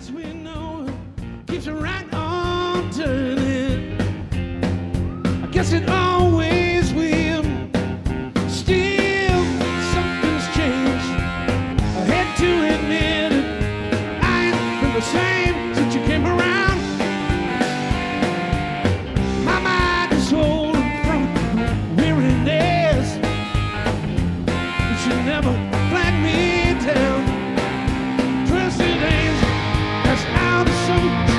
as we know keeps right on turning. I guess it always will. Still, something's changed. I had to admit it. I ain't been the same since you came around. My mind is holding from weariness. You should never flag me down. Trusted angel, that's out of some